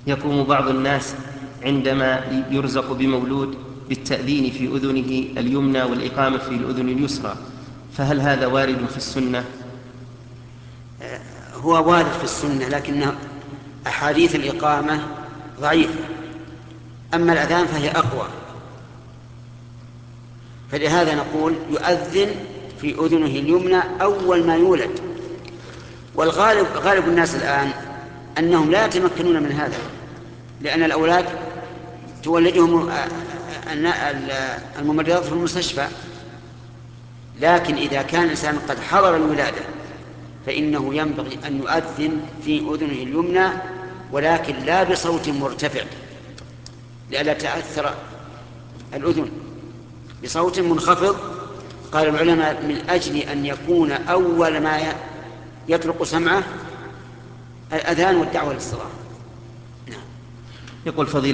يقوم بعض الناس عندما يرزق بمولود بالتأذين في أذنه اليمنى والإقامة في الأذن اليسرى، فهل هذا وارد في السنة؟ هو وارد في السنة، لكن أحاديث الإقامة ضعيفة، أما الأذان فهي أقوى. فلهذا نقول يؤذن في أذنه اليمنى أول ما يولد. غالب الناس الآن أنهم لا يتمكنون من هذا، لأن الأولاد تولدهم الممرضات في المستشفى. لكن إذا كان الإنسان قد حضر الولادة فإنه ينبغي أن يؤذن في أذنه اليمنى، ولكن لا بصوت مرتفع لئلا تأثر الأذن، بصوت منخفض. قال العلماء من أجل أن يكون أول ما يطلق سمعه الأذان والدعوة للصلاة. يقول فضيلة